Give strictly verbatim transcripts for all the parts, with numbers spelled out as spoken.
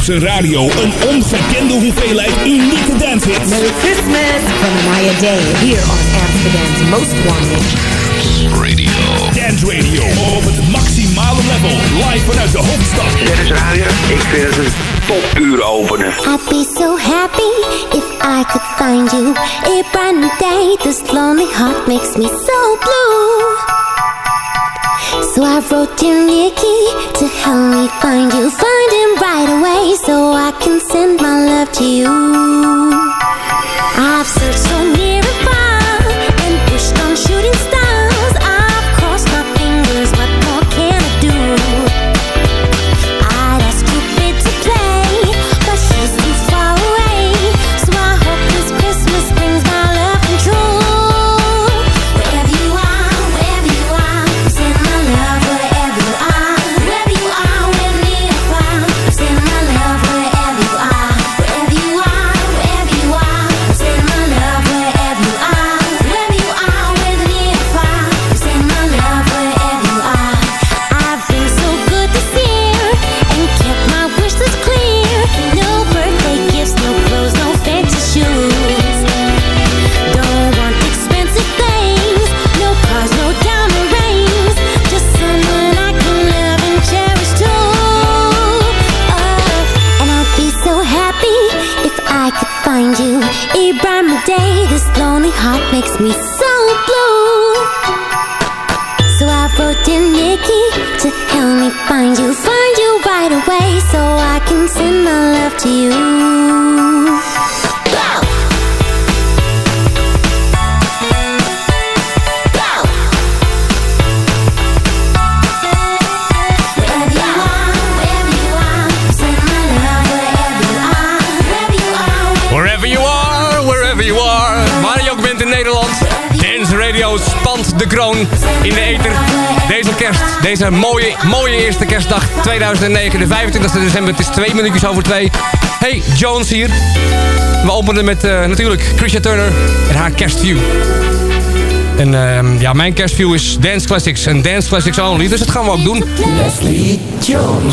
Zandvoortse radio een ongekende hoeveelheid unieke dancehits. Merry Christmas from Mariah Day here on Amsterdam's Most Wanted. Radio. Dance Radio op het maximale level. Live vanuit de hoofdstad. Dit is radio. Ik vind het een topuur opener. I'd be so happy if I could find you. A brand new day, this lonely heart makes me so blue. So I wrote dear Nicky to help me find you. Find him right away so I can send my love to you. I've searched so near and far and pushed on shooting stars. I've crossed my fingers, what more can I do? I'd ask Cupid to play, but she's too far away. So I hope this Christmas brings my love come true. Wherever you are, wherever you are, send my love wherever you are. Wherever you are, with me if I send my love wherever you are. Wherever you are, wherever you are, send my love wherever you are. Wherever you are, with me if I send my love wherever you are. I've been so good this year and kept my wish list clear. No birthday gifts, no clothes, no fancy shoes. Don't want expensive things, no cars, no diamond rings. Just someone I can love and cherish too. Oh, and I'd be so happy if I could find you. A brand new day, this lonely heart makes me so blue. So I wrote dear Nicky to help me find you. Find you right away so I can send my love to you. Go! Go! Wherever you are, wherever you are, send my love wherever you are. Wherever you are, Wherever you are, wherever you are. Waar je ook bent in Nederland. Dance Radio spant de kroon in de ether. Deze kerst, deze mooie, mooie eerste kerstdag tweeduizend negen, de vijfentwintigste december. Het is twee minuutjes over twee. Hey, Jones hier. We openen met uh, natuurlijk Christian Turner en haar kerstview. En uh, ja, mijn kerstview is Dance Classics en Dance Classics only. Dus dat gaan we ook doen. Leslie Jones.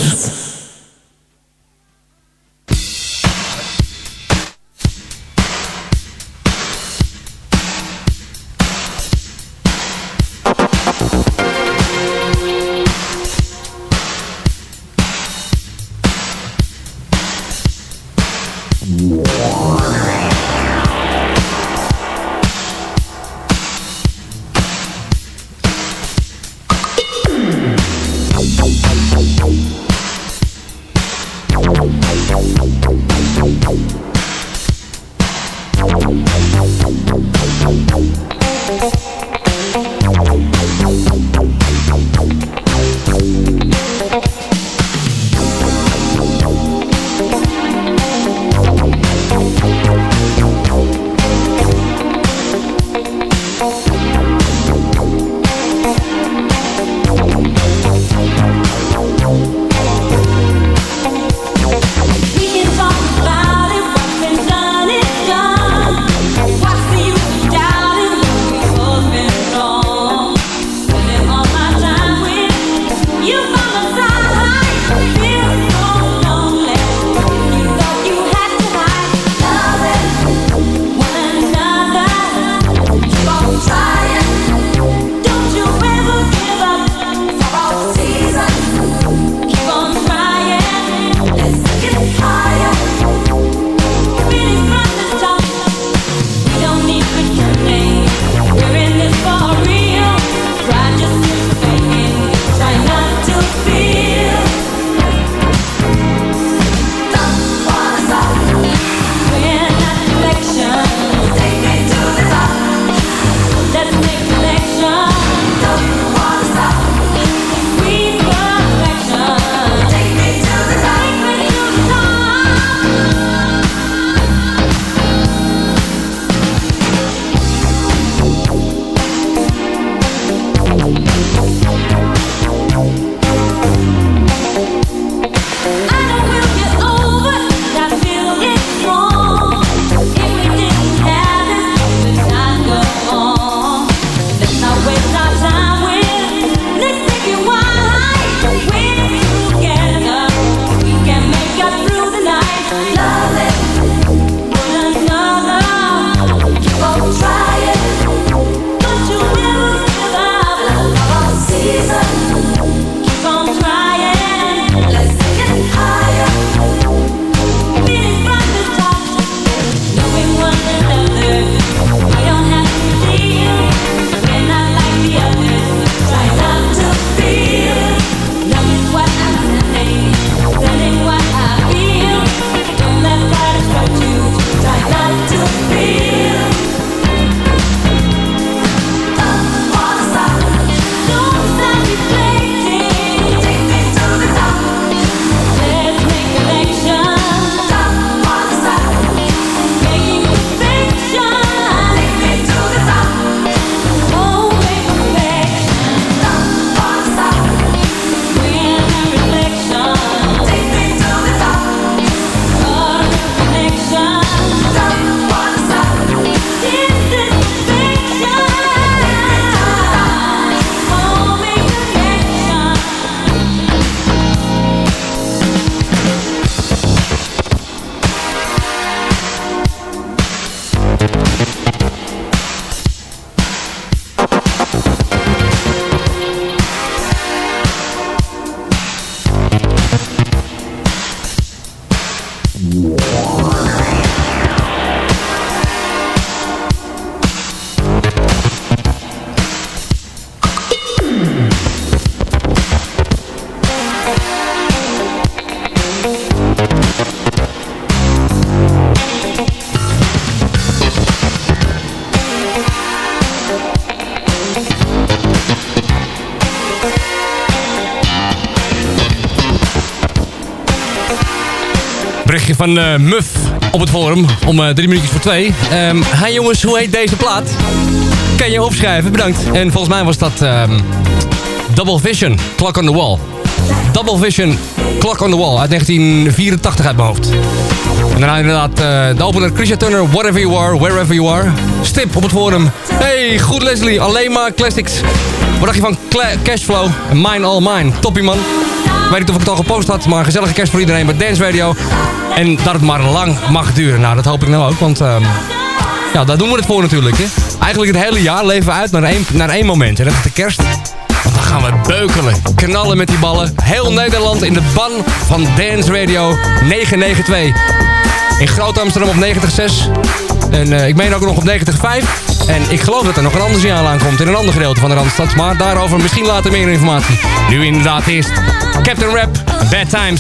What's the use of doubting? Berichtje van uh, Muff op het forum om uh, drie minuutjes voor twee. Um, Hi jongens, hoe heet deze plaat? Kan je opschrijven, bedankt. En volgens mij was dat um, Double Vision, Clock on the Wall. Double Vision, Clock on the Wall uit negentien vierentachtig uit mijn hoofd. En daarna inderdaad uh, de opener Christian Turner, Whatever You Are, Wherever You Are. Stip op het forum. Hey, goed Leslie, alleen maar classics. Wat dacht je van Cla- Cashflow? Mine All Mine, toppie man. Ik weet niet of ik het al gepost had, maar gezellige kerst voor iedereen bij Dance Radio. En dat het maar lang mag duren. Nou, dat hoop ik nou ook, want um, ja, daar doen we het voor natuurlijk. Hè. Eigenlijk het hele jaar leven we uit naar één, naar één moment. En dat is de kerst. Want dan gaan we beukelen, knallen met die ballen. Heel Nederland in de ban van Dance Radio negenhonderdnegenennegentig. In Groot Amsterdam op negentig komma zes. En uh, ik meen ook nog op negentig komma vijf. En ik geloof dat er nog een ander signaal aankomt in een ander gedeelte van de Randstad. Maar daarover misschien later meer informatie. Nu inderdaad eerst Captain Rap, Bad Times.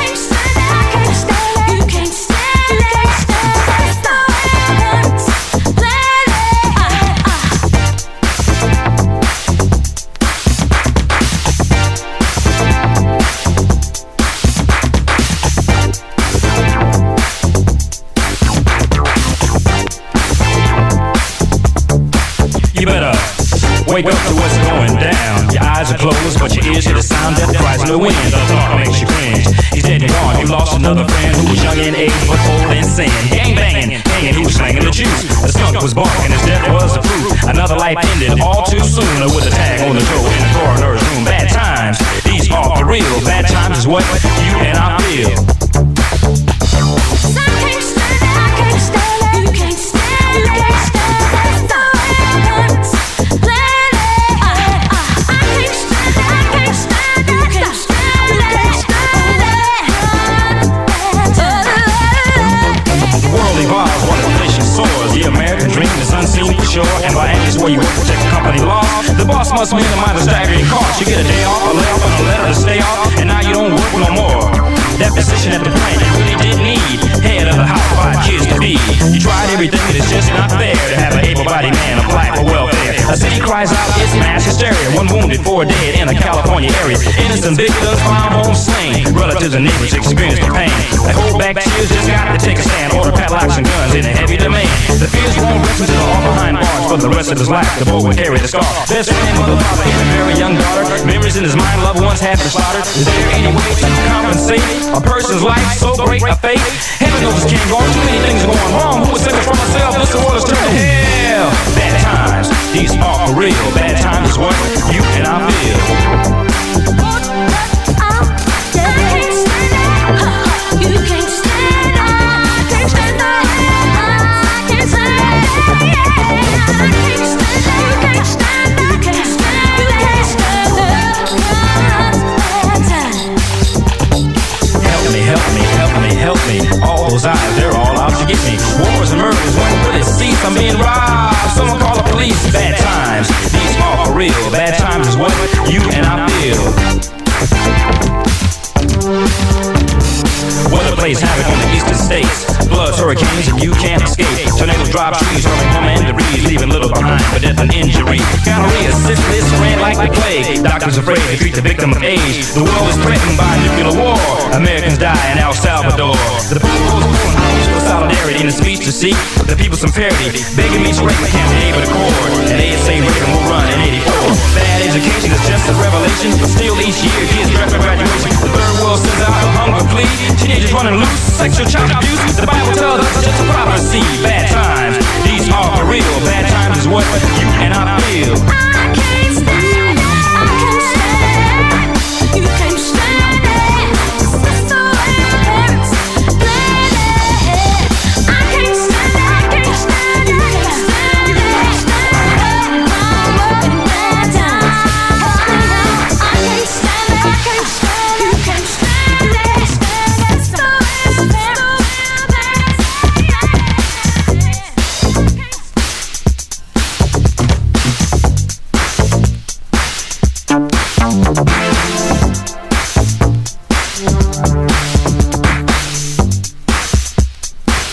You better wake up to what's going down. Your eyes are closed, but your ears hear the sound that cries in the wind. The thought makes you cringe. He's dead and gone. You lost another friend who was young in age but old in sin. Gang banging, hanging, he was slanging the juice. The skunk was barking, his death was the proof. Another life ended all too soon with a tag on the toe in the coroner's room. Bad times, these are for real. Bad times is what you and I feel. The American dream is unseen for sure, and by any where you work to protect the company law. The boss must minimize the staggering cost. You get a day off, a layoff, and a letter to stay off, and now you don't work no more. That position at the plant you really didn't need. Head of the house, five kids to be. You tried everything, and it's just not fair to have an able-bodied man apply for welfare. A city cries out, it's mass hysteria. One wounded, four dead in a California area. Innocent victims found home slain. Relatives and neighbors experience the pain. They hold back tears, just got to take a stand. Order padlocks and guns in a heavy demand. The fears won't rest until all behind bars for the rest of his life. The boy will carry the scar. Best friend, mother, father, and a very young daughter. Memories in his mind, loved ones have been slaughtered. Is there any way to compensate a person's life so great a fate? Heaven knows it can't go on. Too many things are going wrong. Who was thinking for myself? This world is turning to hell. Bad times, these are for real. Bad times is what you and I feel. Help me, all those eyes, they're all out to get me. Wars and murders, when will it cease? I'm being robbed, someone call the police. Bad times, these are for real. Bad times is what you and I feel. Weather plays havoc on the eastern states. Floods, hurricanes, and you can't escape. Tornadoes drop trees, hurling home and debris, leaving little behind for death and injury. Gonorrhea, syphilis, ran like the plague. Doctors afraid to treat the victim of age. The world is threatened by nuclear war. Americans die in El Salvador. The people's pulling house for solidarity in a speech to seek the people some parity. Begging me straight, can't be able to accord. And they say Reagan will run in eighty-four. Bad education is just a revelation, but still each year kids draft for graduation. The third world sends out a hunger plea. Teenagers running loose, sexual child abuse. The Bible tells us it's just a prophecy. Bad times, these are for real. Bad times is what you and I feel. I can't stand it, I can't stand it. You can't stand it. It's the way it hurts, baby. I can't stand it, I can't stand it. You can't stand it, I can't stand it. I'm working bad times. I can't stand it, I can't stand it. You can't stand it. It's the way it hurts.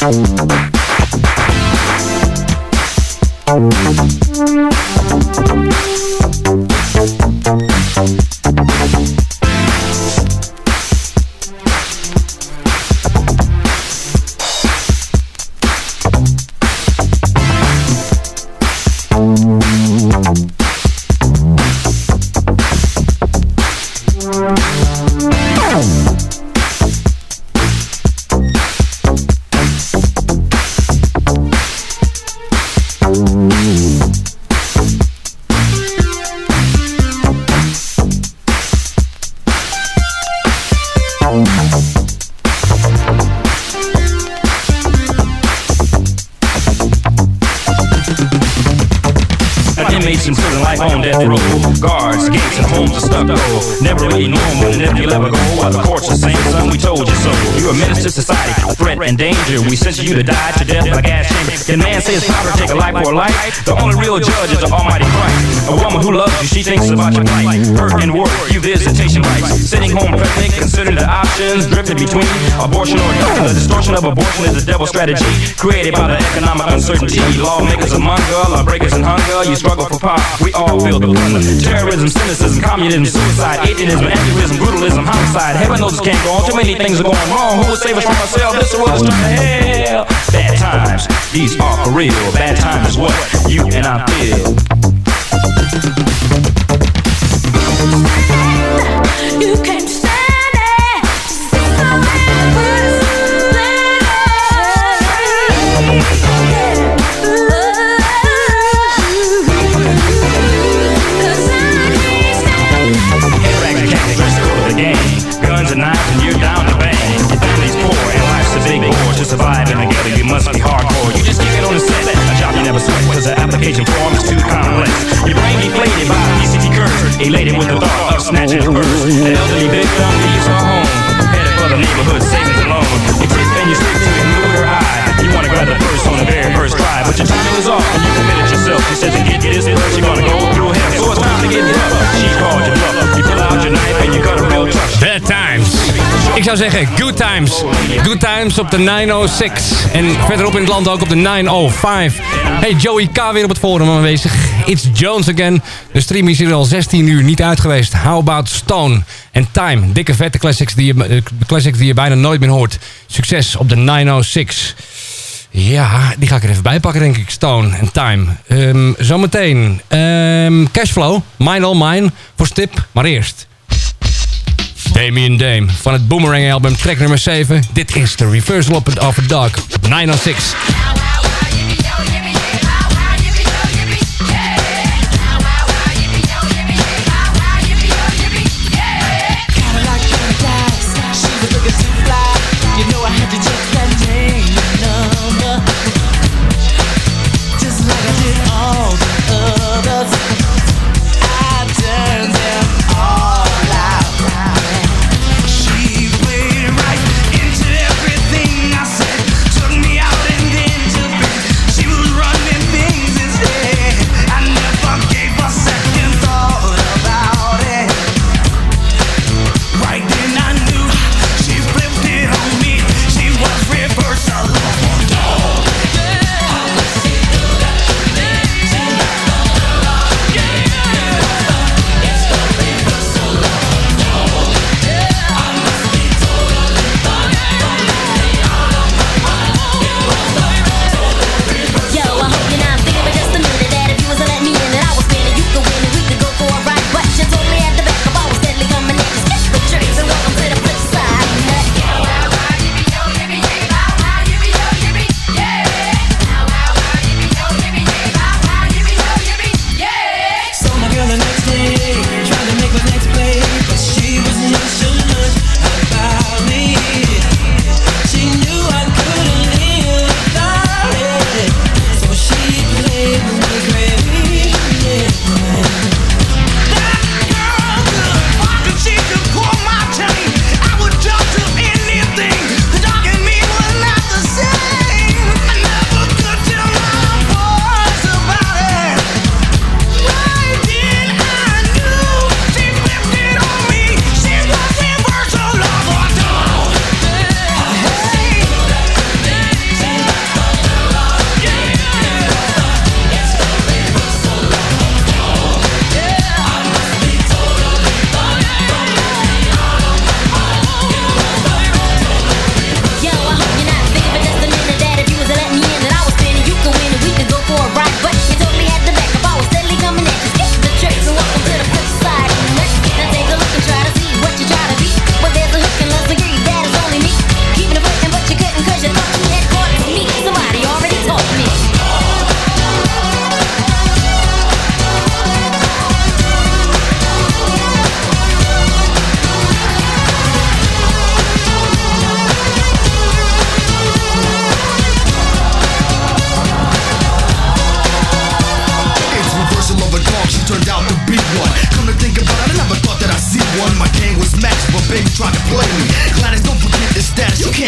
Inmates in prison life on death row. Guards, gates, and homes are stuck though. Never really normal, and if you'll ever go, while the courts are saying, son, we told you so. You're a menace to society, a threat and danger. We sentence you to die to death like gas chamber. Can man say it's proper to take a life for a life? The only real judge is the Almighty Christ. A woman who loves you, she thinks about your plight. Hurt and work, you visitation rights. Sitting home pregnant, considering the options drifted between abortion or death. The distortion of abortion is a devil strategy created by the economic uncertainty. Lawmakers among us, lawbreakers in hunger. You struggle for power, we all feel the plunder. Terrorism, cynicism, communism, suicide, atheism, atheism, brutalism, homicide. Heaven knows it can't go on. Too many things are going wrong. Who will save us from ourselves? This world is turning to hell. Bad times, these are for real. Bad times is what you and I feel. You can't stand it. So guns and knives and you're down to bang. Your family's poor and life's a big bore. To survive and together you must be hardcore. You just kick it on the set, a job you never sweat, cause the application form is too complex. Your brain deflated by a P C T curse, elated with the thought of snatching a purse. The elderly victim leaves her home, headed for the neighborhood savings alone. You tip and you stick to elude her eye. You wanna grab the purse on the very first try, but your time is off and you committed yourself. She says to get this purse, you're gonna go through hell. So it's time to get rough. She called you bluff. You pull out your knife and you cut a real tough. Bad times. Ik zou zeggen, good times. Good times op de nine oh six. En verderop in het land ook op de nine oh five. Hey, Joey K. weer op het forum aanwezig. It's Jones again. De stream is hier al zestien uur niet uit geweest. How about Stone en Time. Dikke vette classics die je, uh, classics die je bijna nooit meer hoort. Succes op de nine oh six. Ja, die ga ik er even bij pakken, denk ik. Stone en Time. Um, zometeen. Um, Cashflow. Mine All Mine. Voor Stip. Maar eerst. Damien Dame van het Boomerang album, track nummer zeven. Dit is de Reversal of a Dog op nine oh six. Right into everything I said, took me out and then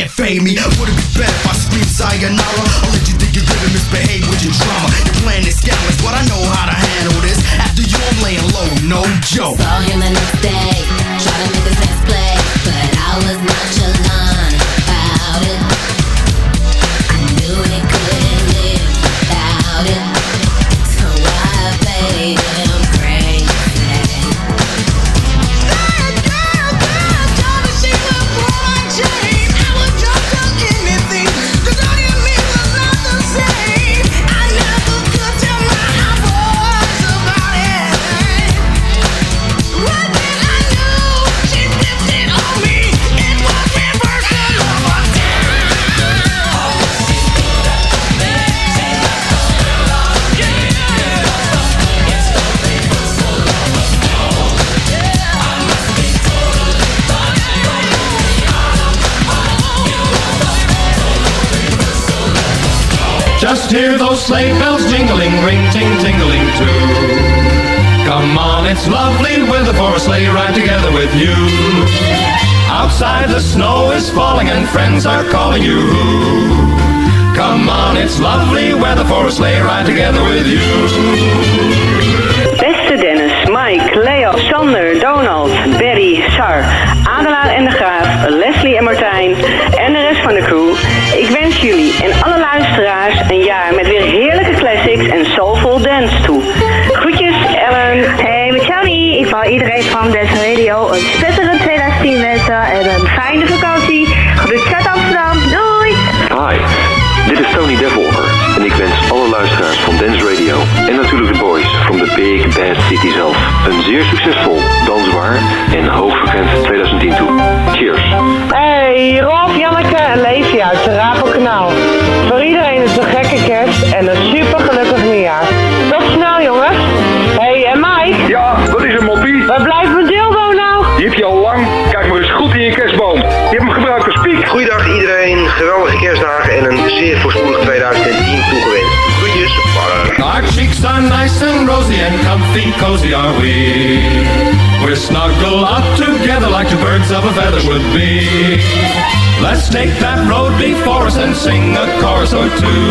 fade me. Would it be better if I scream sayonara? I'll let you think you're gonna misbehave with your drama. Your plan is scandalous, but I know how to handle this. After you, I'm laying low, no joke. Saw him the next day, try to make his next play, but I was nonchalant about it. I knew he couldn't live without it, so I played him crazy. That girl, girl, told me she would pull my chain. I would drop to anything, 'cause all you mean was not the same. I never could tell my voice about it. One thing I knew, she flipped it on me. It was reversal of a Just hear those sleigh bells jingling, ring, ting, tingling too. Come on, it's lovely weather for a sleigh ride together with you. Outside the snow is falling and friends are calling you. Come on, it's lovely weather for a sleigh ride together with you. Beste Dennis, Mike, Leo, Sander, Donald, Berry, Sar, Adelaar en de Graaf, Leslie en Martijn en de rest van de crew. Ik wens jullie en alle luisteraars een jaar met weer heerlijke classics en soulful dance toe. Groetjes, Ellen. Hey, met Johnny. Ik wou iedereen van Dance Radio een spetterend twintig tien wensen en een fijne vakantie. Groetjes uit Amsterdam. Doei! Hi, dit is Tony Devolver en ik wens alle luisteraars van Dance Radio en natuurlijk de boys from the Big Bad City zelf een zeer succesvol, dansbaar en hoogfrequent twintig tien toe. Cheers! Hey, Rolf, Janneke en Leefje uit de Rafelkanaal. Voor iedereen is een gekke kerst en een super gelukkig nieuwjaar. Tot snel, jongens. Hey, en Mike? Ja, wat is er, moppie? Waar blijft mijn dildo nou? Die heb je al lang. Kijk maar eens goed in je kerstboom. Je hebt hem gebruikt als piek. Goeiedag iedereen, geweldige kerstdagen en een zeer voorspoedig twintig tien toegewenst. Groetjes, Barre. Our cheeks are nice and rosy and comfy cozy are we. We're snuggled up together like two birds of a feather would be. Let's take that road before us and sing a chorus or two.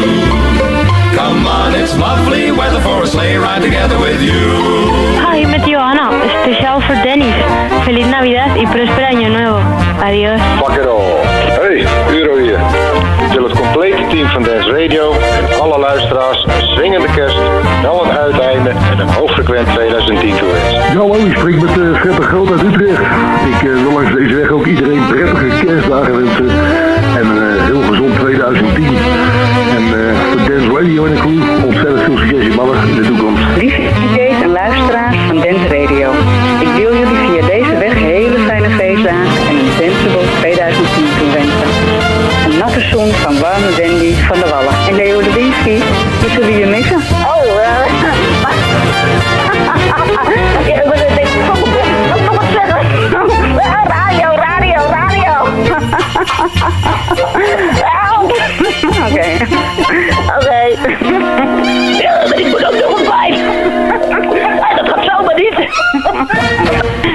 Come on, it's lovely weather for a sleigh ride together with you. Hi, met Johanna. Speciaal voor Dennis. Feliz Navidad y próspero año nuevo. Adiós. Fuck it all. Hey, Euro hier. Ik wil het complete team van Dance Radio en alle luisteraars een swingende kerst, wel een uiteinde en een hoogfrequent twintig tien toewensen. Ja, hallo, ik spreek met uh, Fred de Groot uit Utrecht. Ik uh, wil langs deze weg ook iedereen prettige kerstdagen wensen en een uh, heel gezond twintig tien. En uh, voor Dance Radio en de crew ontzettend veel succes in mannen in de toekomst. Lieve D J's en luisteraars van Dance Radio. Ik wil jullie via deze weg hele fijne feestdagen en een danceable twintig tien toewensen. Een natte zon van warme dandy van de Wallen. En Leo de Winsky, we zullen je missen. Oh, uh, ik wil het even wat nog zeggen. Radio, radio, radio. Oké. Oké. Ja, maar ik moet ook nog een pijp. Dat gaat zomaar niet.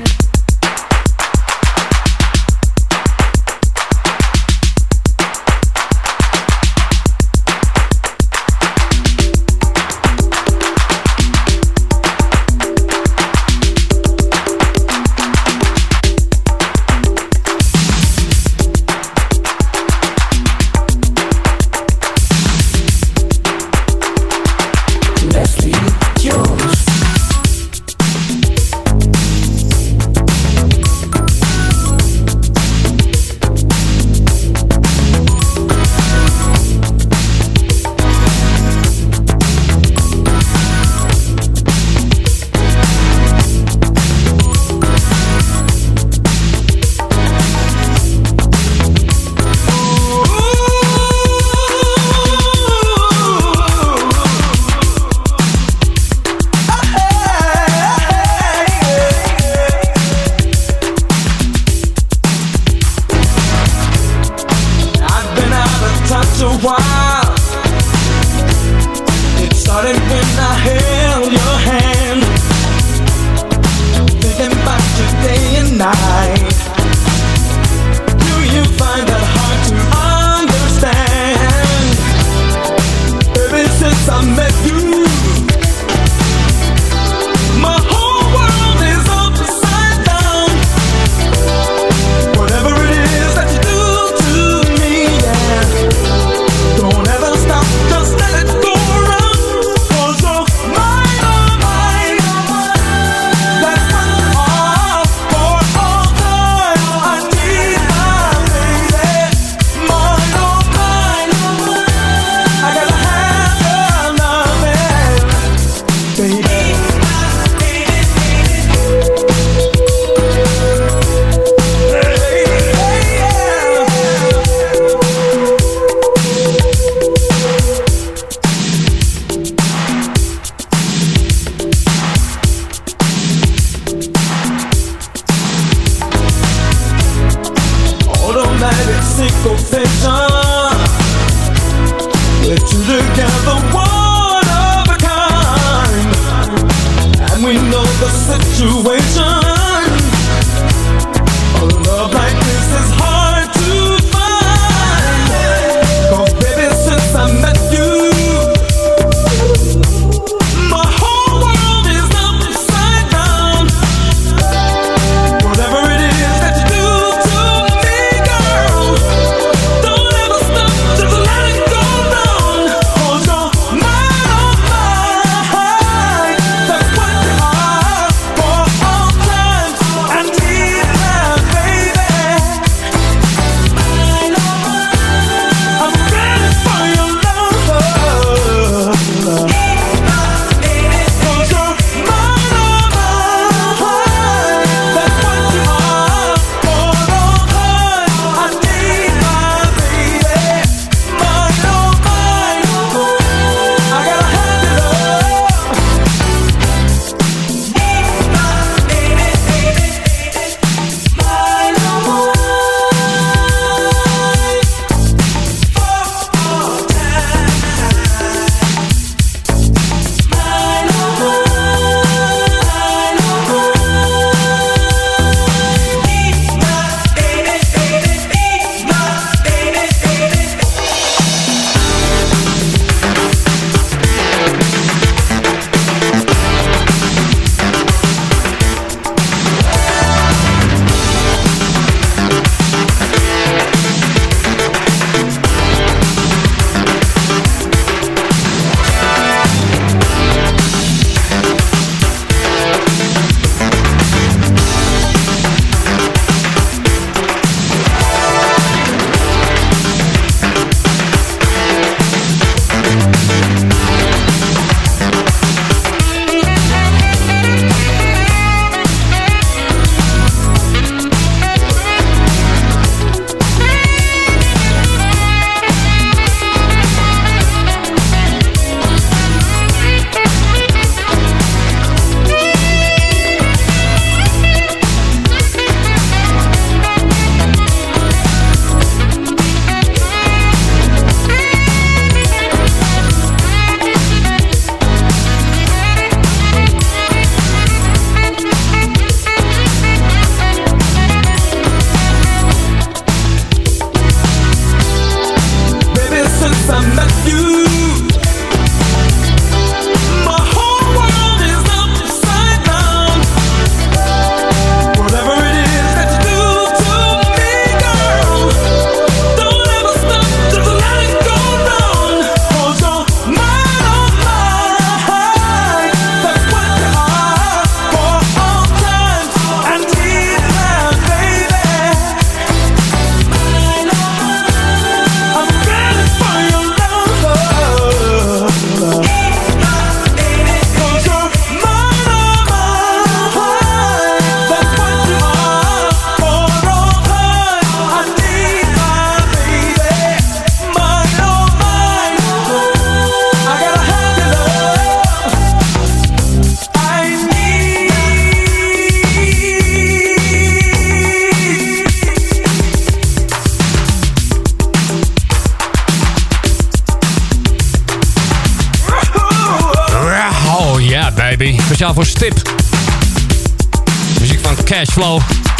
baby. Speciaal voor Stip. Muziek van Cashflow.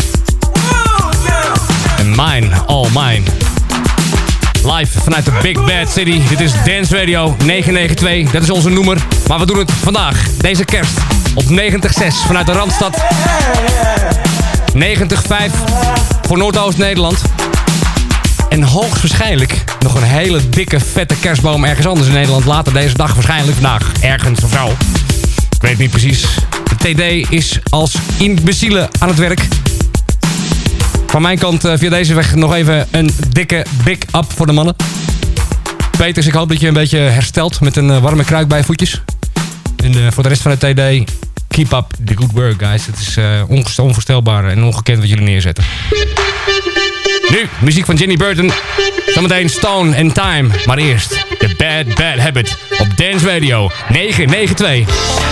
En Mine, All Mine. Live vanuit de Big Bad City. Dit is Dance Radio negen negen twee. Dat is onze noemer. Maar we doen het vandaag, deze kerst, op negentig zes vanuit de Randstad. negentig vijf voor Noordoost-Nederland. En hoogstwaarschijnlijk nog een hele dikke, vette kerstboom ergens anders in Nederland. Later deze dag, waarschijnlijk vandaag, ergens of zo. Ik weet het niet precies. De T D is als imbeciele aan het werk. Van mijn kant uh, via deze weg nog even een dikke big up voor de mannen. Peters, ik hoop dat je een beetje herstelt met een uh, warme kruik bij je voetjes. En uh, voor de rest van de T D, keep up the good work, guys. Het is uh, onvoorstelbaar en ongekend wat jullie neerzetten. Nu, muziek van Jenny Burton. Zometeen Stone and Time. Maar eerst The Bad Bad Habit op Dance Radio negen negen twee.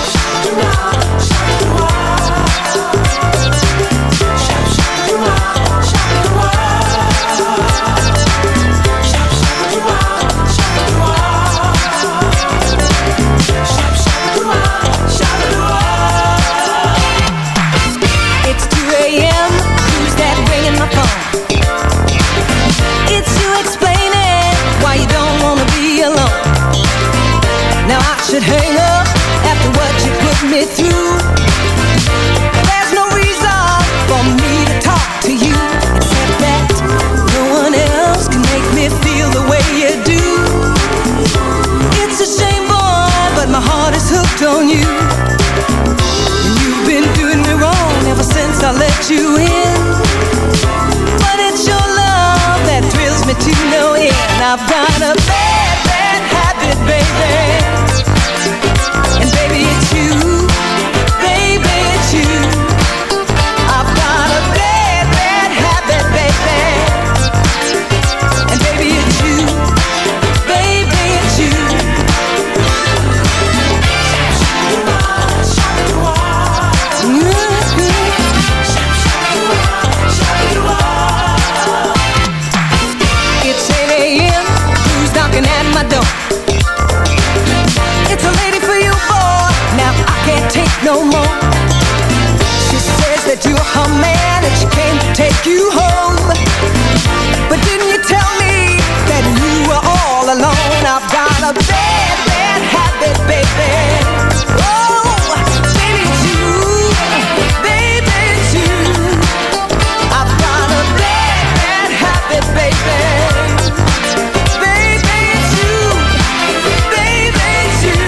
Should hang up after what you put me through. There's no reason for me to talk to you, except that no one else can make me feel the way you do. It's a shame, boy, but my heart is hooked on you. And you've been doing me wrong ever since I let you in. But it's your love that thrills me to no end. I've got a bad, bad habit, baby. And baby, it's you, baby, it's you. I've got a bad, bad habit, baby. And baby, it's you, baby, it's you. It's eight a m, who's knocking at my door? It's a lady for you, boy. Now I can't take no more. She says that you're her man and she came to take you home. But didn't you tell me that you were all alone? I've got a bad, bad habit, baby. Oh, baby, it's you. Baby, it's you. I've got a bad, bad habit, baby. Baby, it's you. Baby, it's you.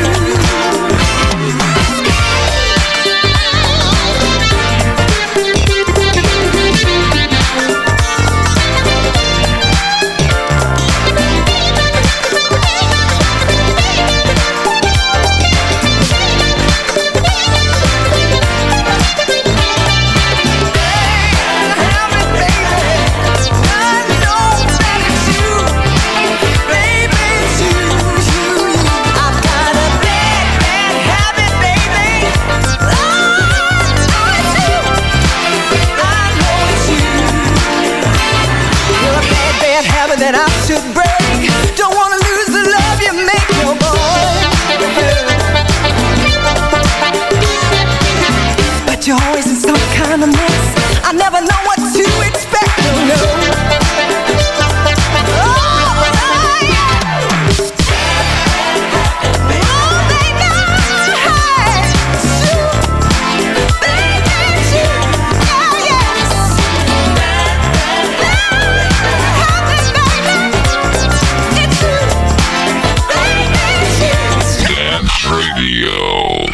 That I should break. Don't wanna lose the love you make, no boy. But you're always in some kind of mess. I never know what to expect, no, no. Oh, yeah. Oh, baby, hey, shoot. Baby, shoot. Oh, yes. Dance Radio.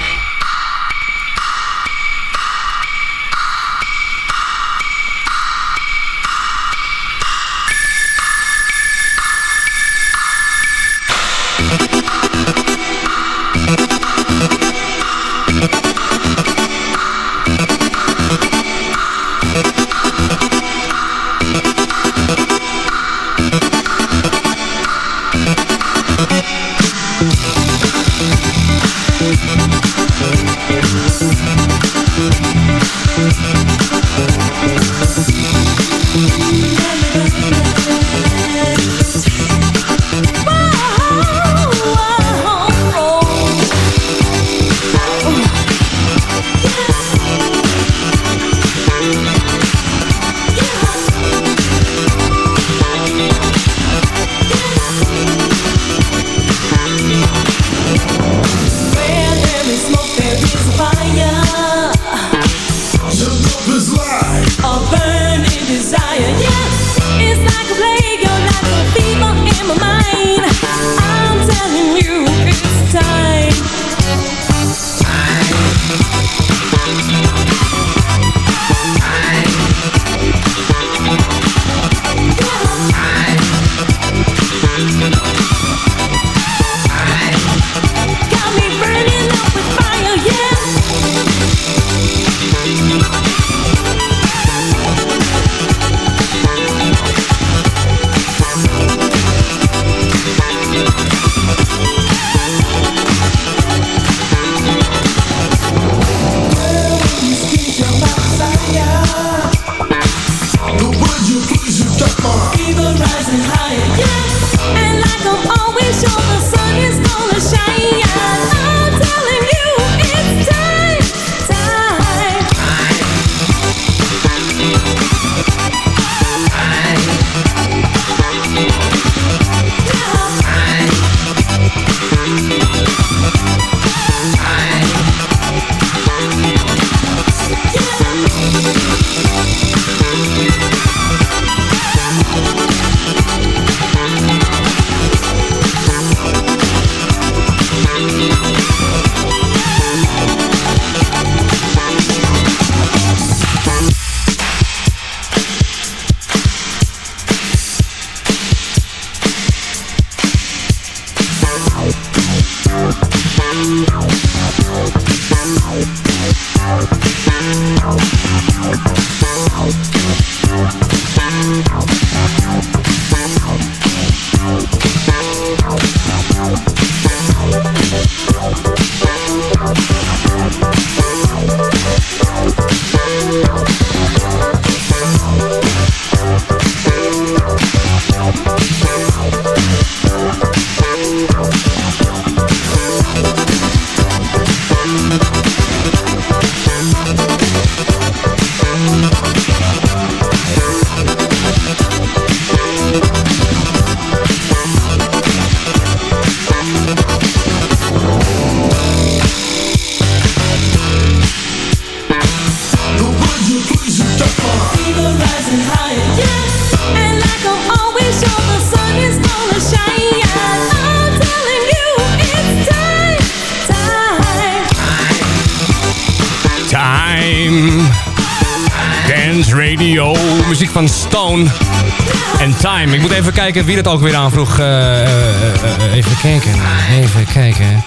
Muziek van Stone en Time. Ik moet even kijken wie dat ook weer aanvroeg. Uh, uh, uh, even kijken. Even kijken.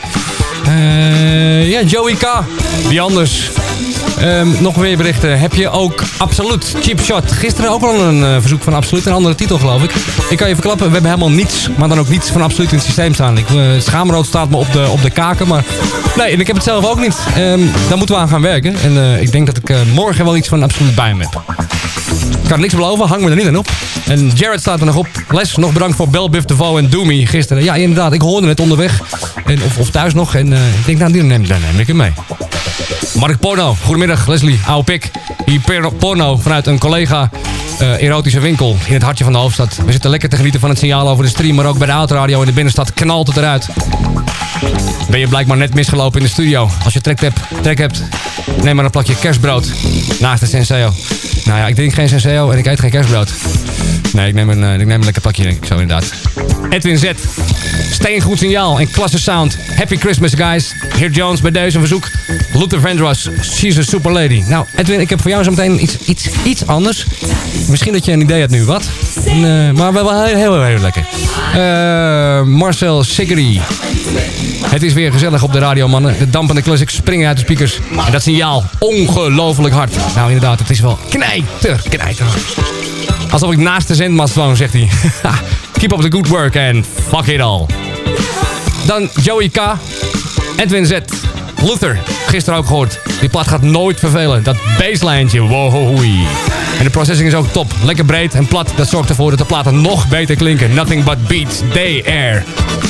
Uh, ja, Joey K. Wie anders? Um, nog meer berichten. Heb je ook Absoluut Cheap Shot? Gisteren ook al een uh, verzoek van Absoluut. Een andere titel, geloof ik. Ik kan je verklappen, we hebben helemaal niets. Maar dan ook niets van Absoluut in het systeem staan. Ik, uh, schaamrood staat me op de, op de kaken. Maar nee, en ik heb het zelf ook niet. Um, daar moeten we aan gaan werken. En uh, ik denk dat ik uh, morgen wel iets van Absoluut bij me heb. Ik kan niks beloven, hang me er niet aan op. En Jared staat er nog op. Les, nog bedankt voor Bell Biv DeVoe en Doomy gisteren. Ja, inderdaad, ik hoorde het onderweg. En, of, of thuis nog. En uh, ik denk, nou, die neem, dan neem ik hem mee. Mark Porno, goedemiddag. Leslie, ouwe pik. Hier Porno vanuit een collega uh, erotische winkel in het hartje van de hoofdstad. We zitten lekker te genieten van het signaal over de stream. Maar ook bij de autoradio in de binnenstad knalt het eruit. Ben je blijkbaar net misgelopen in de studio. Als je trek hebt, trek hebt neem maar een plakje kerstbrood naast de Senseo. Nou ja, ik drink geen Senseo en ik eet geen kerstbrood. Nee, ik neem een, uh, ik neem een lekker plakje, denk ik zo inderdaad. Edwin Z. Steengoed signaal en klasse sound. Happy Christmas, guys. Heer Jones bij deze verzoek. Luther Vandross, She's a Super Lady. Nou, Edwin, ik heb voor jou zo meteen iets, iets, iets anders. Misschien dat je een idee hebt nu, wat? En, uh, maar wel heel, heel, heel lekker. Uh, Marcel Sigri. Het is weer gezellig op de radio, mannen. De dampende classics springen uit de speakers. En dat signaal, ongelooflijk hard. Nou, inderdaad, het is wel knijter, knijter. Alsof ik naast de zendmast woon, zegt hij. Keep up the good work and fuck it all. Dan Joey K. Edwin Z. Luther. Gisteren ook gehoord. Die plaat gaat nooit vervelen. Dat basslijntje. Wow. En de processing is ook top. Lekker breed en plat. Dat zorgt ervoor dat de platen nog beter klinken. Nothing but beats. Day Air.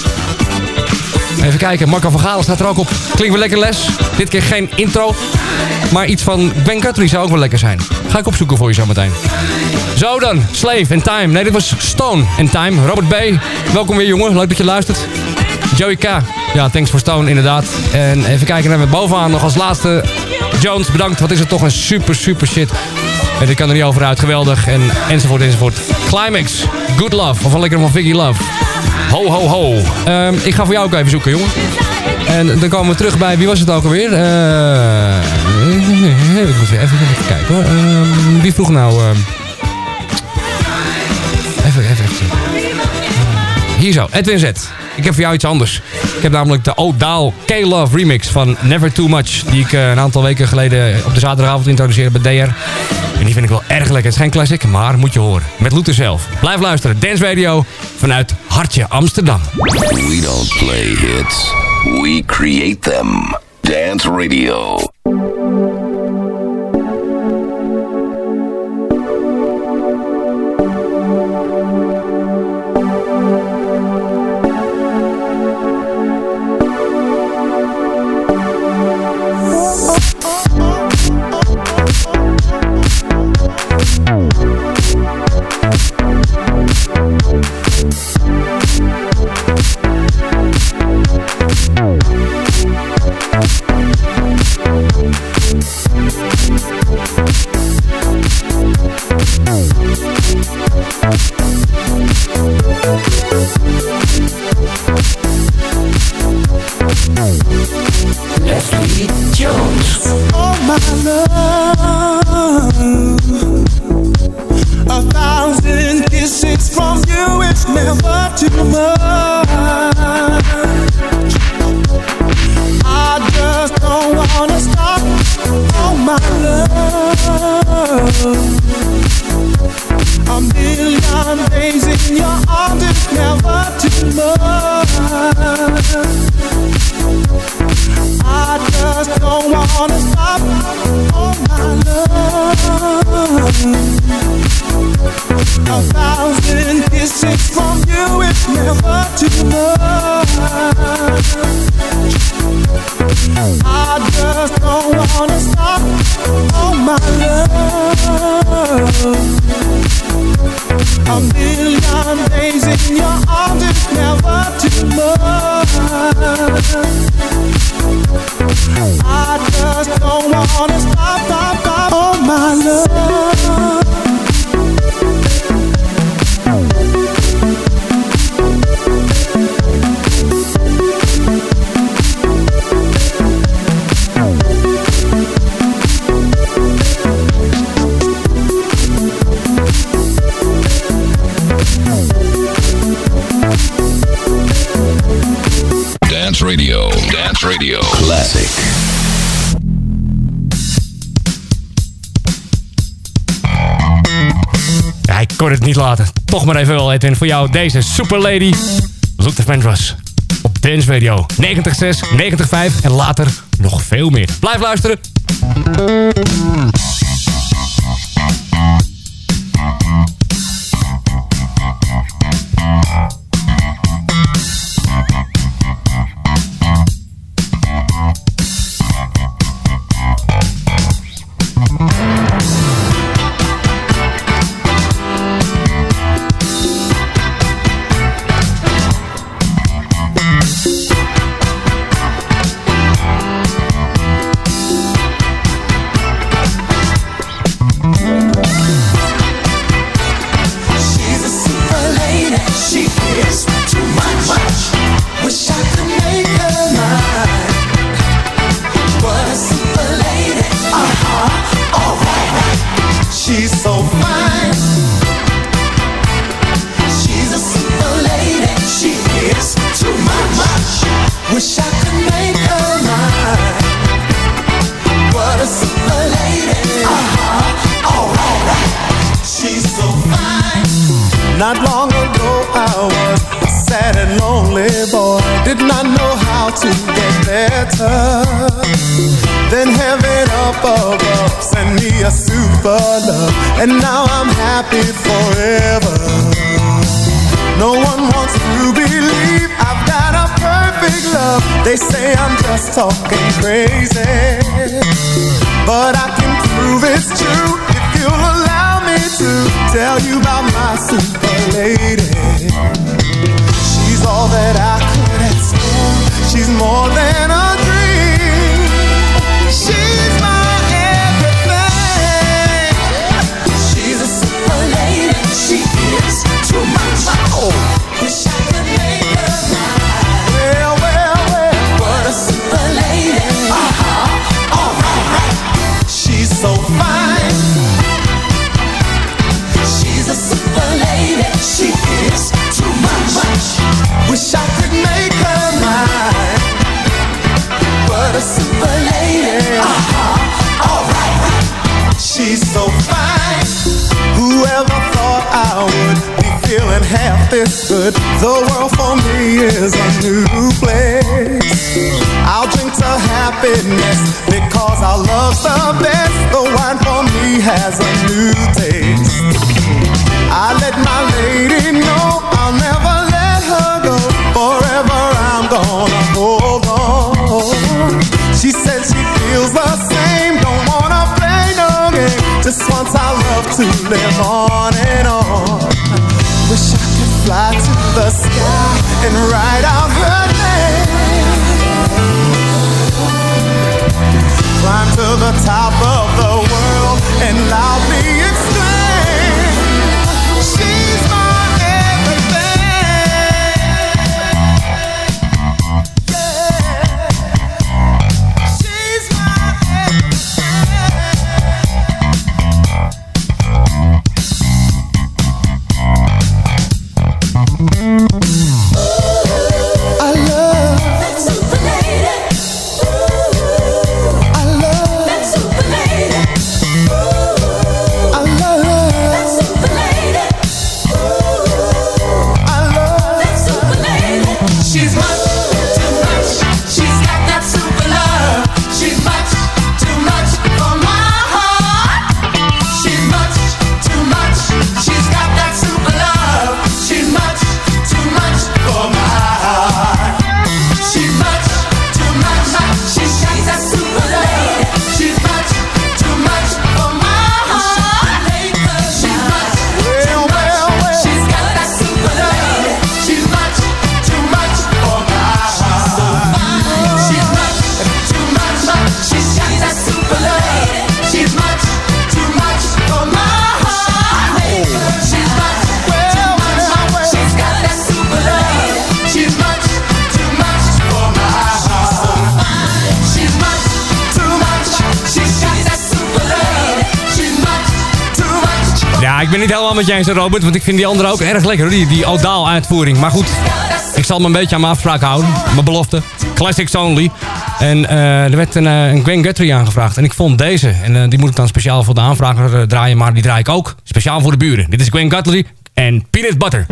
Even kijken. Marco van Galen staat er ook op. Klinkt weer lekker, Les. Dit keer geen intro. Maar iets van Ben Guthrie zou ook wel lekker zijn. Ga ik opzoeken voor je zometeen. Zo dan. Slave en Time. Nee, dit was Stone en Time. Robert B. Welkom weer, jongen. Leuk dat je luistert. Joey K. Ja, thanks voor Stone, inderdaad. En even kijken naar we bovenaan nog als laatste. Jones, bedankt. Wat is het toch een super, super shit. En ik kan er niet over uit. Geweldig. En, enzovoort, enzovoort. Climax. Good Love. Of een lekker van Viggy Love. Ho, ho, ho. Um, ik ga voor jou ook even zoeken, jongen. En dan komen we terug bij... Wie was het ook alweer? Uh, ik moet weer even, even kijken, hoor. Um, wie vroeg nou... Um, even, even, even. Hier zo. Edwin Z. Ik heb voor jou iets anders. Ik heb namelijk de O'Dahl K-Love remix van Never Too Much. Die ik uh, een aantal weken geleden op de zaterdagavond introduceerde bij D R. En die vind ik wel erg lekker. Het is geen classic, maar moet je horen. Met Luther zelf. Blijf luisteren. Dance Radio vanuit Hartje Amsterdam. We don't play hits. We create them. Dance Radio. Leslie Jones. Oh my love, a thousand kisses from you, it's never too much. I just don't wanna stop all my love. A thousand kisses from you is never too much. I just don't wanna stop all my love. A million days in your arms is never too much. I just don't wanna stop, stop, stop all my love. Dance Radio. Dance Radio. Classic. Ja, ik kon het niet laten. Toch maar even wel, Edwin, voor jou deze Super Lady. Luther Vandross. Op Dance Radio. negentig komma zes, negentig komma vijf en later nog veel meer. Blijf luisteren. Not long ago I was a sad and lonely boy. Did not know how to get better. Then heaven up above sent me a super love, and now I'm happy forever. No one wants to believe I've got a perfect love. They say I'm just talking crazy, but I can prove it's true if you'll allow me to tell you about my super lady. She's all that I could ask for. She's more than a dream. She's my everything. She's a super lady. She is to my soul. Wish I could make her mine. Well, well, well, what a super lady. Uh-huh, all right, right. She's so fine. She's a super lady. She is too much. Wish I could make her mine. But a super lady. Uh-huh, all right, right. She's so fine. Whoever thought I would be feeling half this good? The world for me is a new place. I'll drink to happiness because our love's the best. The wine for me has a new taste. I let my lady know I'll never let her go. Forever I'm gonna hold on. She said she feels the same. Don't wanna play no game. Just wants our love to live on and on. Wish I could fly to the sky and write out her name. Climb to the top of the world and loudly exclaim, she's my everything. Yeah. She's my I love that super lady. I love that super lady. ik ben niet helemaal met je eens, Robert. Want ik vind die andere ook erg lekker, die, die Odaal uitvoering. Maar goed, ik zal me een beetje aan mijn afspraak houden. Mijn belofte. Classics only. En uh, er werd een, uh, een Gwen Guthrie aangevraagd. En ik vond deze. En uh, die moet ik dan speciaal voor de aanvrager uh, draaien. Maar die draai ik ook speciaal voor de buren. Dit is Gwen Guthrie en Peanut Butter.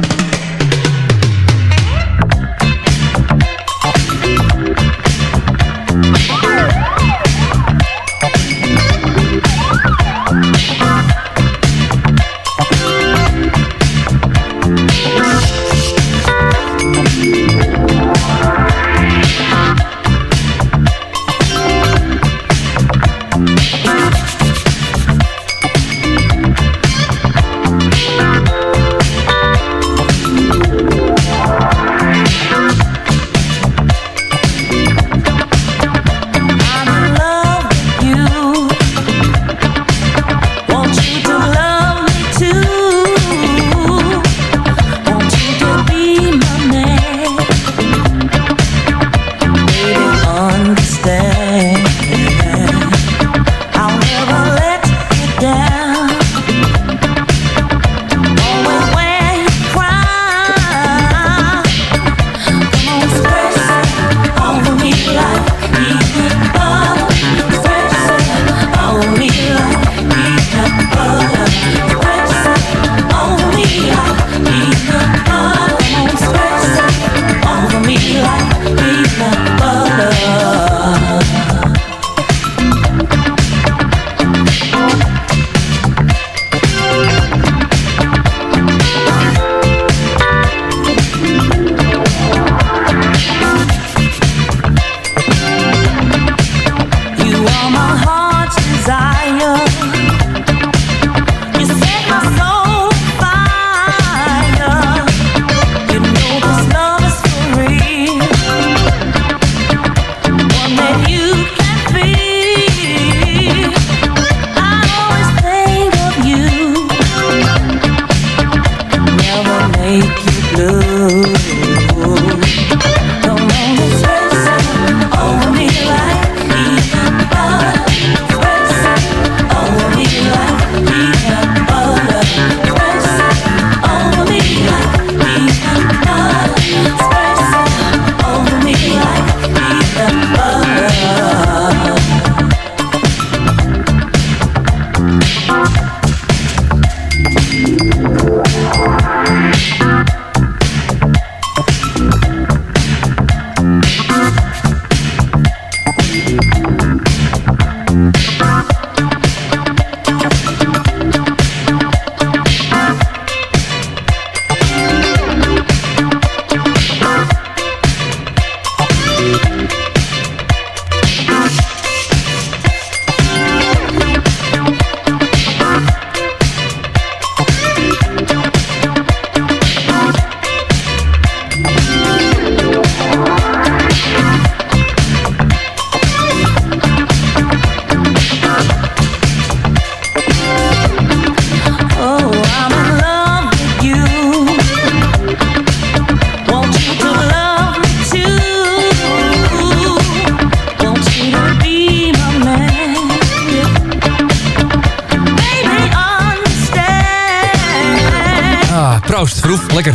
Proost, Vroef. Lekker.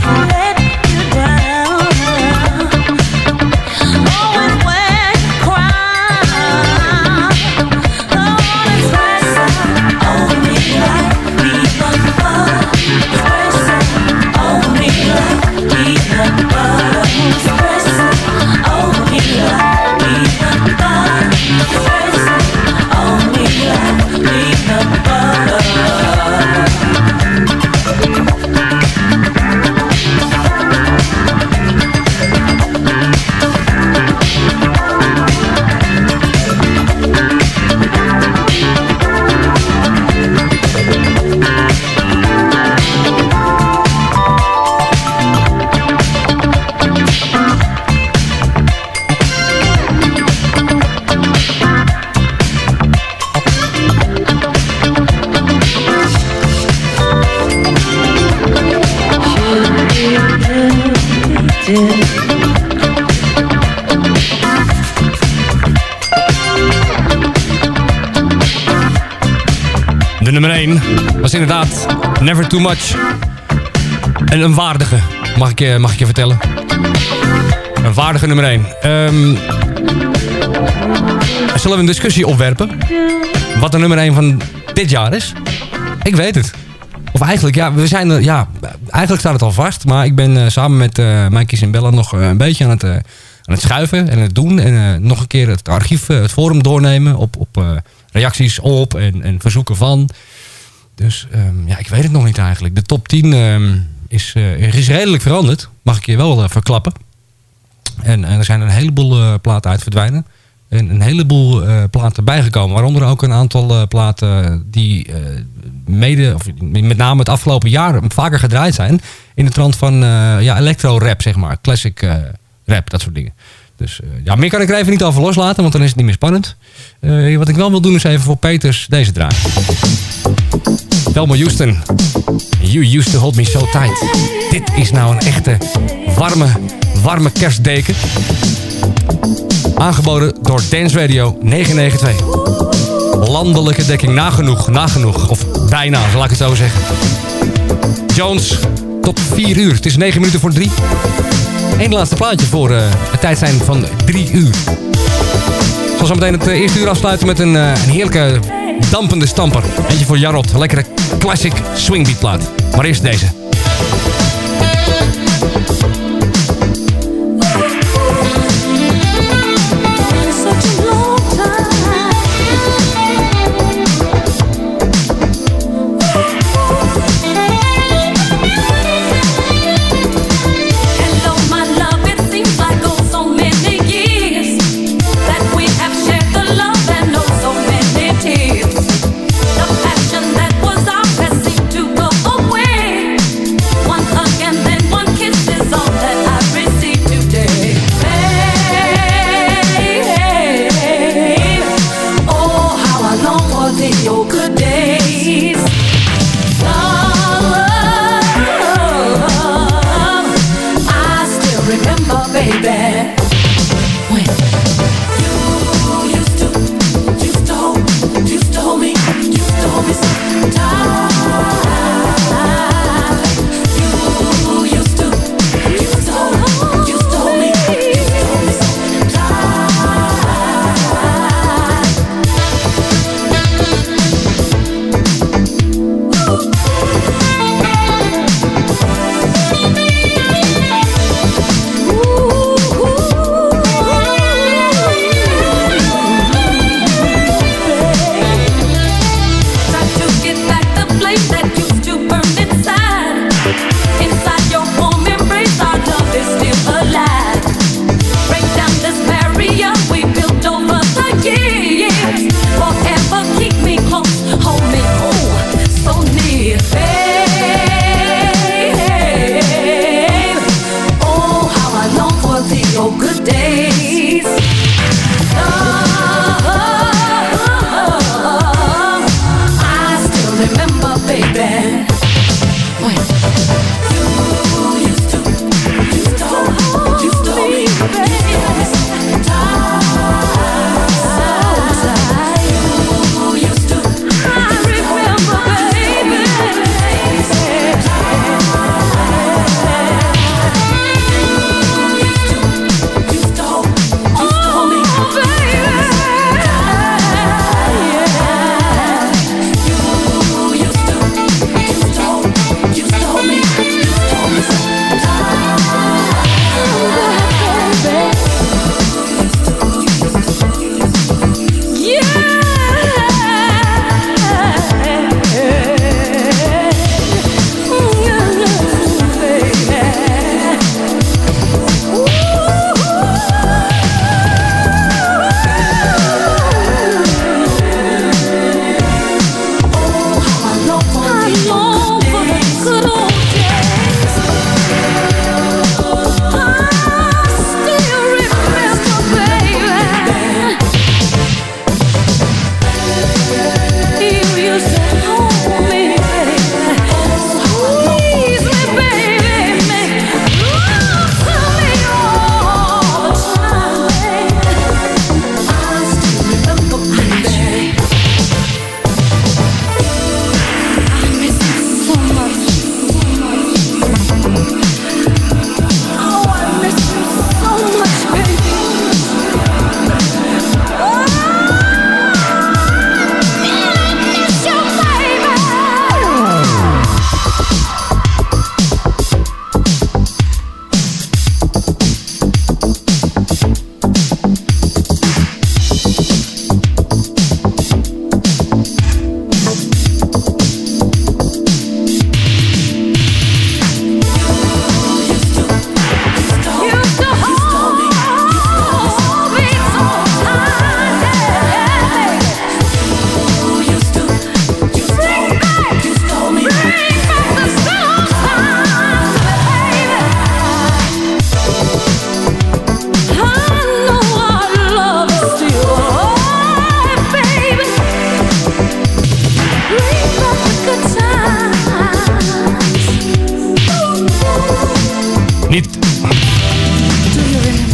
Butter. De nummer één was inderdaad Never Too Much. En een waardige, mag ik je, mag ik je vertellen. Een waardige nummer één. Um, zullen we een discussie opwerpen? Wat de nummer één van dit jaar is? Ik weet het. Of eigenlijk, ja, we zijn er, ja, eigenlijk staat het al vast. Maar ik ben uh, samen met uh, Mikey en Bella nog uh, een beetje aan het, uh, aan het schuiven en het doen. En uh, nog een keer het archief, uh, het forum doornemen op, op uh, reacties op en, en verzoeken van. Dus um, ja, ik weet het nog niet eigenlijk. De top tien um, is, uh, is redelijk veranderd. Mag ik je wel uh, verklappen. En, en er zijn een heleboel uh, platen uit verdwijnen. En een heleboel uh, platen bijgekomen. Waaronder ook een aantal uh, platen die uh, mede, of met name het afgelopen jaar vaker gedraaid zijn. In de trant van uh, ja, electro-rap, zeg maar. Classic uh, rap, dat soort dingen. Dus uh, ja, meer kan ik er even niet over loslaten, want dan is het niet meer spannend. Uh, wat ik wel wil doen is even voor Peters deze draaien. Thelma Houston. You used to hold me so tight. Dit is nou een echte warme, warme kerstdeken. Aangeboden door Dance Radio negenhonderdnegenennegentig. Landelijke dekking, nagenoeg, nagenoeg. Of bijna, laat ik het zo zeggen. Jones, tot vier uur. Het is negen minuten voor drie. Eén laatste plaatje voor uh, het tijd zijn van drie uur. Ik zal zo meteen het uh, eerste uur afsluiten met een, uh, een heerlijke dampende stamper. Eentje voor Jarrod, een lekkere classic swingbeat plaat. Maar eerst deze. Stop.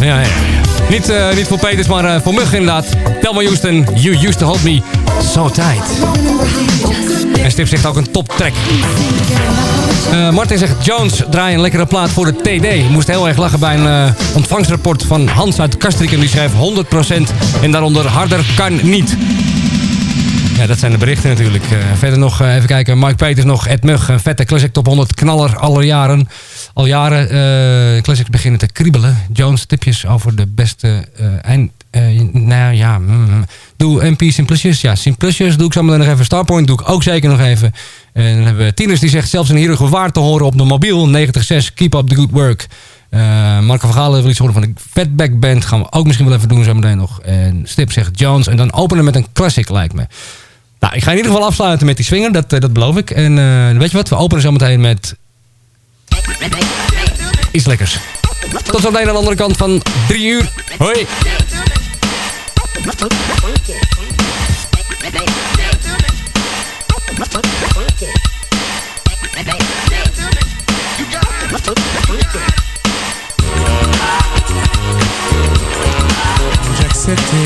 Ja, ja, ja. Niet, uh, niet voor Peters, maar uh, voor Mug inderdaad. Thelma Houston, You Used to Hold Me So Tight. En Stip zegt ook een top track. Uh, Martin zegt, Jones, draai een lekkere plaat voor de T D. Moest heel erg lachen bij een uh, ontvangstrapport van Hans uit Kastriken. Die schrijft honderd procent en daaronder harder kan niet. Ja, dat zijn de berichten natuurlijk. Uh, verder nog, uh, even kijken, Mike Peters nog, Ed Mug, een vette Classic Top honderd knaller aller jaren. Al jaren uh, Classics beginnen te kriebelen. Jones, tipjes over de beste uh, eind... Uh, nou ja, mm, doe M P Simplicious. Ja, Simplicious doe ik zo meteen nog even. Starpoint doe ik ook zeker nog even. En dan hebben we Tieners die zegt zelfs een Heerlijke Waar te horen op de mobiel. negentig zes, keep up the good work. Uh, Marco van Galen wil iets horen van de Fatback Band. Gaan we ook misschien wel even doen zo meteen nog. En Stip zegt Jones. En dan openen met een classic lijkt me. Nou, ik ga in ieder geval afsluiten met die swinger. Dat, uh, dat beloof ik. En uh, weet je wat? We openen zo meteen met... iets lekkers. Tot zo meteen aan de andere kant van drie uur. Hoi! Jack City.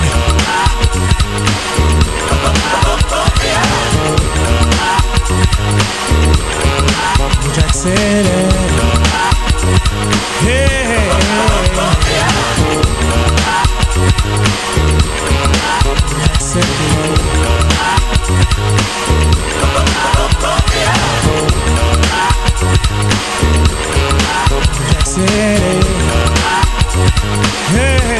Jack City. Hey. Jack City. Jack City. Hey.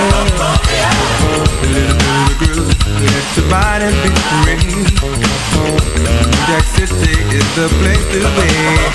A little bit of groove, let your body be free. Jack City is the place to be.